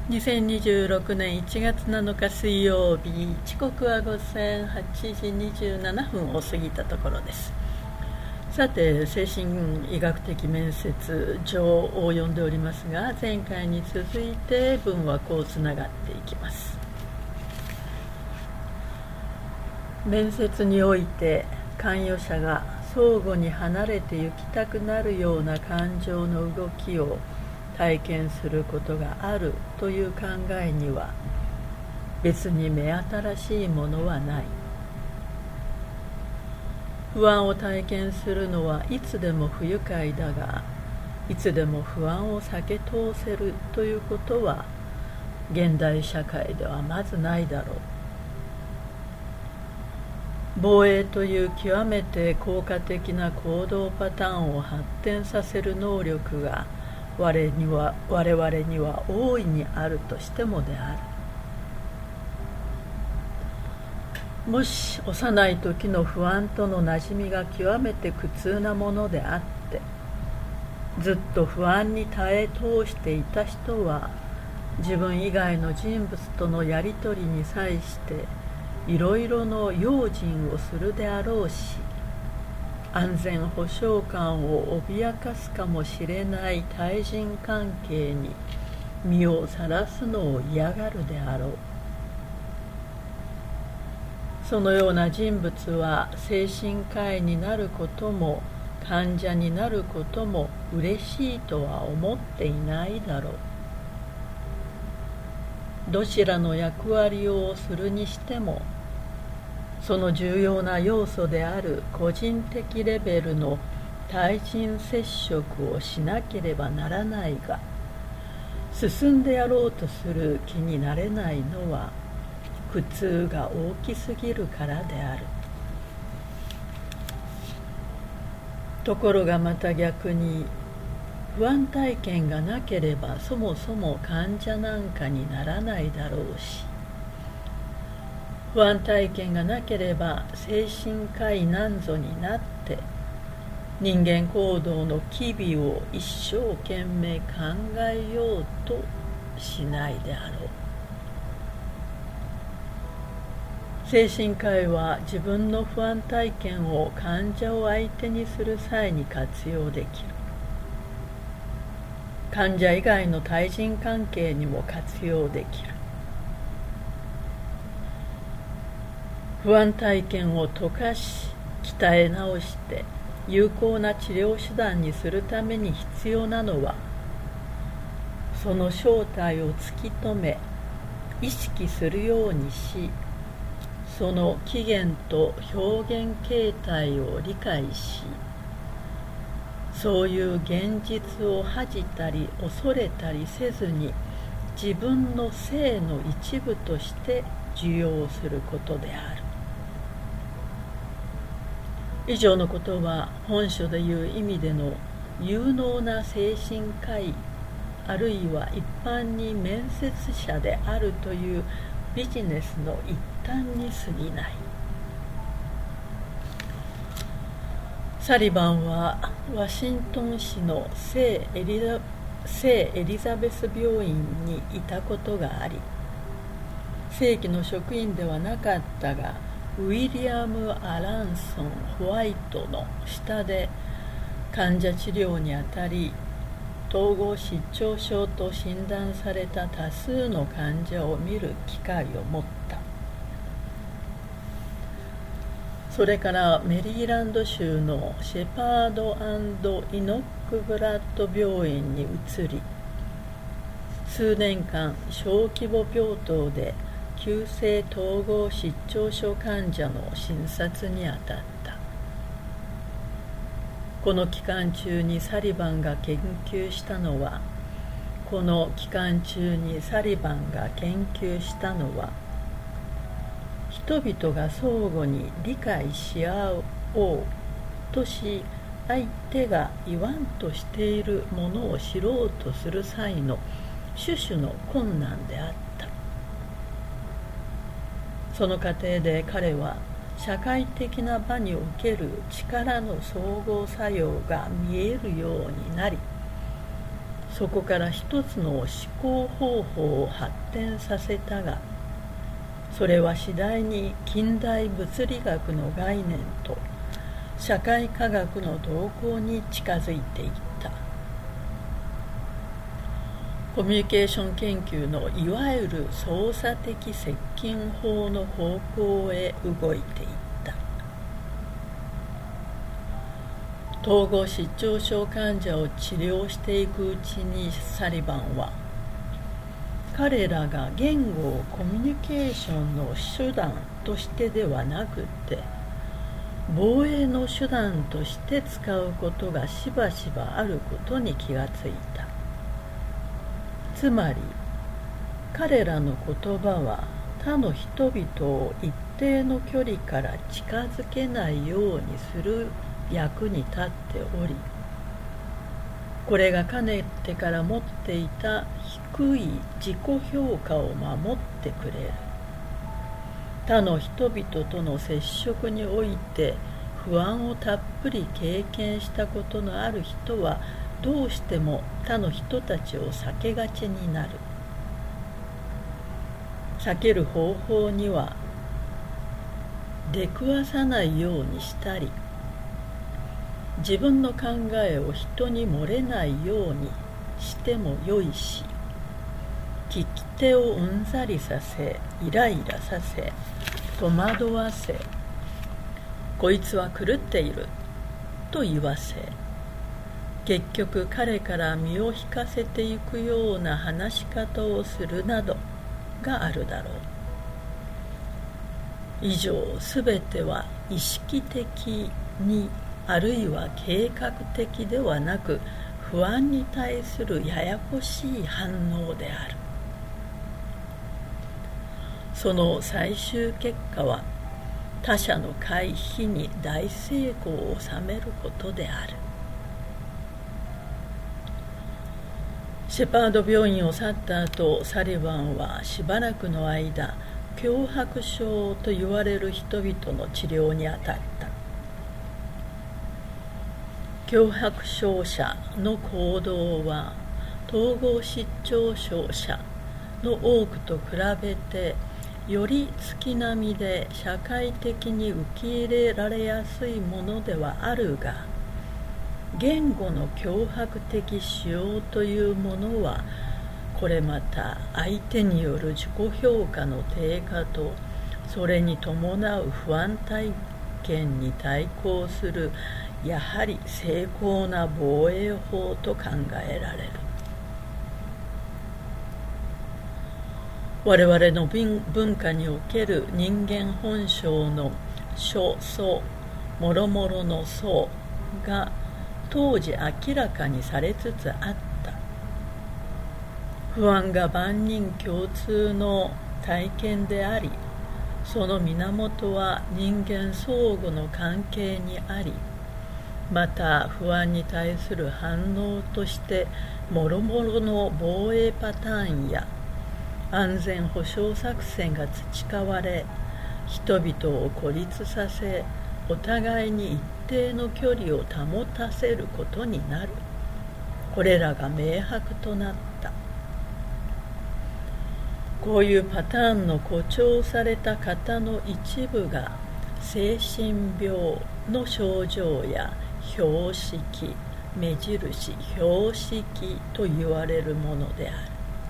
2026年1月7日水曜日、時刻は午前8時27分を過ぎたところです。さて、精神医学的面接状を読んでおりますが、前回に続いて文はこうつながっていきます。面接において関与者が相互に離れて行きたくなるような感情の動きを体験することがあるという考えには別に目新しいものはない。不安を体験するのはいつでも不愉快だが、いつでも不安を避け通せるということは現代社会ではまずないだろう。防衛という極めて効果的な行動パターンを発展させる能力が我々には大いにあるとしてもである。もし幼い時の不安とのなじみが極めて苦痛なものであって、ずっと不安に耐え通していた人は、自分以外の人物とのやり取りに際していろいろの用心をするであろうし、安全保障感を脅かすかもしれない対人関係に身をさらすのを嫌がるであろう。そのような人物は精神科医になることも患者になることも嬉しいとは思っていないだろう。どちらの役割をするにしても、その重要な要素である個人的レベルの対人接触をしなければならないが、進んでやろうとする気になれないのは苦痛が大きすぎるからである。ところがまた逆に、不安体験がなければそもそも患者なんかにならないだろうし、不安体験がなければ精神科医なんぞになって人間行動の機微を一生懸命考えようとしないであろう。精神科医は自分の不安体験を患者を相手にする際に活用できる。患者以外の対人関係にも活用できる。不安体験を溶かし、鍛え直して有効な治療手段にするために必要なのは、その正体を突き止め、意識するようにし、その起源と表現形態を理解し、そういう現実を恥じたり恐れたりせずに、自分の性の一部として受容することである。以上のことは本書でいう意味での有能な精神科医、あるいは一般に面接者であるというビジネスの一端に過ぎない。サリバンはワシントン市の聖エリザベス病院にいたことがあり、正規の職員ではなかったが、ウィリアム・アランソン・ホワイトの下で患者治療にあたり、統合失調症と診断された多数の患者を見る機会を持った。それからメリーランド州のシェパード&イノックブラッド病院に移り、数年間小規模病棟で急性統合失調症患者の診察にあたった。この期間中にサリバンが研究したのは、人々が相互に理解し合おうとし、相手が言わんとしているものを知ろうとする際の種々の困難であった。その過程で彼は社会的な場における力の総合作用が見えるようになり、 そこから一つの思考方法を発展させたが、それは次第に近代物理学の概念と社会科学の動向に近づいていった。コミュニケーション研究のいわゆる操作的接近法の方向へ動いていった。統合失調症患者を治療していくうちにサリバンは、彼らが言語をコミュニケーションの手段としてではなくて防衛の手段として使うことがしばしばあることに気がついた。つまり彼らの言葉は他の人々を一定の距離から近づけないようにする役に立っており、これがかねてから持っていた低い自己評価を守ってくれる。他の人々との接触において不安をたっぷり経験したことのある人はどうしても他の人たちを避けがちになる。避ける方法には出くわさないようにしたり、自分の考えを人に漏れないようにしてもよいし、聞き手をうんざりさせ、イライラさせ、戸惑わせ、こいつは狂っていると言わせ、結局彼から身を引かせていくような話し方をするなどがあるだろう。以上すべては意識的にあるいは計画的ではなく不安に対するややこしい反応である。その最終結果は他者の回避に大成功を収めることである。シェパード病院を去った後、サリバンはしばらくの間強迫症と言われる人々の治療に当たった。強迫症者の行動は統合失調症者の多くと比べてより月並みで社会的に受け入れられやすいものではあるが、言語の強迫的使用というものはこれまた相手による自己評価の低下とそれに伴う不安体験に対抗するやはり精巧な防衛法と考えられる。我々の文化における人間本性の諸相、もろもろの相が当時明らかにされつつあった。不安が万人共通の体験であり、その源は人間相互の関係にあり、また不安に対する反応としてもろもろの防衛パターンや安全保障作戦が培われ、人々を孤立させ、お互いに一定の距離を保たせることになる。これらが明白となった。こういうパターンの誇張された型の一部が精神病の症状や標識、目印、標識と言われるものである。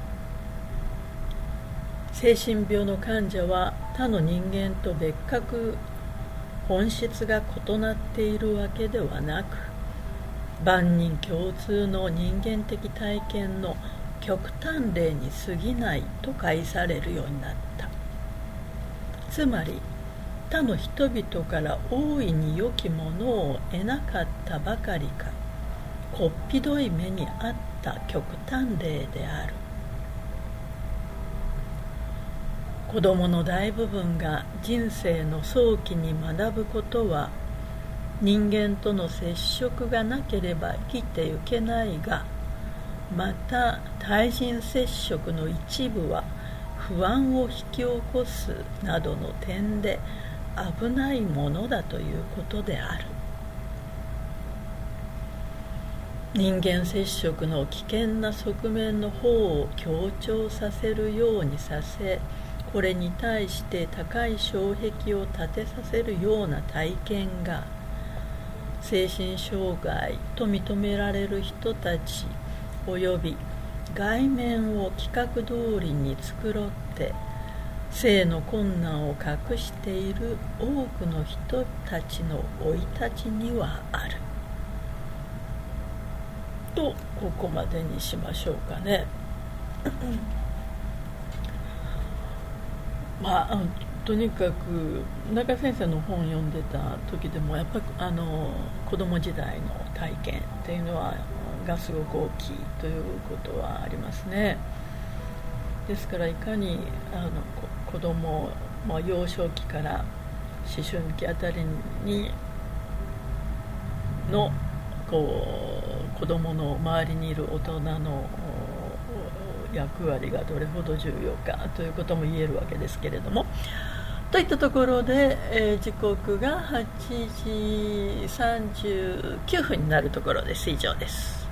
精神病の患者は他の人間と別格本質が異なっているわけではなく、万人共通の人間的体験の極端例に過ぎないと解されるようになった。つまり他の人々から大いに良きものを得なかったばかりか、こっぴどい目にあった極端例である。子どもの大部分が人生の早期に学ぶことは、人間との接触がなければ生きてゆけないが、また対人接触の一部は不安を引き起こすなどの点で危ないものだということである。 人間接触の危険な側面の方を強調させるようにさせ、これに対して高い障壁を立てさせるような体験が精神障害と認められる人たちおよび外面を規格通りに繕って性の困難を隠している多くの人たちの生い立ちにはあると、ここまでにしましょうかね。とにかく中先生の本を読んでた時でもやっぱり子供時代の体験っていうのがすごく大きいということはありますね。ですからいかに子供、幼少期から思春期あたりにの子供の周りにいる大人の役割がどれほど重要かということも言えるわけですけれども、といったところで、時刻が8時39分になるところです。以上です。